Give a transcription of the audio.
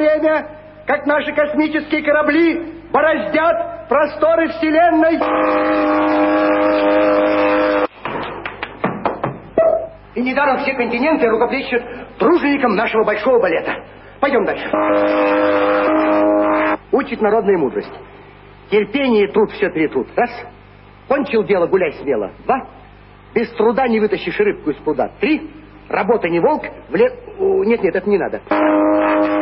время, как наши космические корабли бороздят просторы Вселенной. И недаром все континенты рукоплещут труженикам нашего большого балета. Пойдем дальше. Учит народная мудрость. Терпение и труд все перетрут. Раз. Кончил дело, гуляй смело. Два. Без труда не вытащишь рыбку из пруда. Три. Работа не волк. Нет, это не надо.